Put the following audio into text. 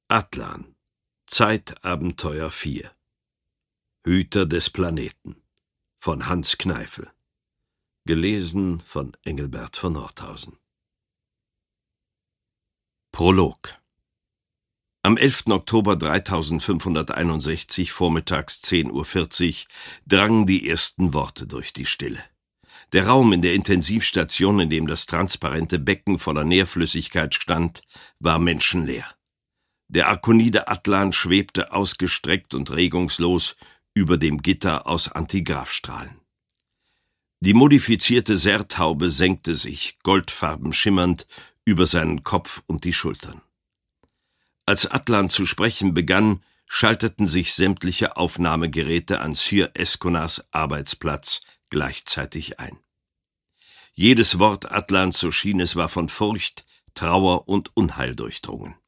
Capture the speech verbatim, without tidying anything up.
Atlan, Zeitabenteuer vier. Hüter des Planeten von Hans Kneifel. Gelesen von Engelbert von Nordhausen. Prolog. Am elften Oktober dreitausendfünfhunderteinundsechzig, vormittags zehn Uhr vierzig, drangen die ersten Worte durch die Stille. Der Raum in der Intensivstation, in dem das transparente Becken voller Nährflüssigkeit stand, war menschenleer. Der Arkonide Atlan schwebte ausgestreckt und regungslos über dem Gitter aus Antigraphstrahlen. Die modifizierte Serthaube senkte sich, goldfarben schimmernd, über seinen Kopf und die Schultern. Als Atlan zu sprechen begann, schalteten sich sämtliche Aufnahmegeräte an Sir Esconars Arbeitsplatz gleichzeitig ein. Jedes Wort Atlans, so schien es, war von Furcht, Trauer und Unheil durchdrungen.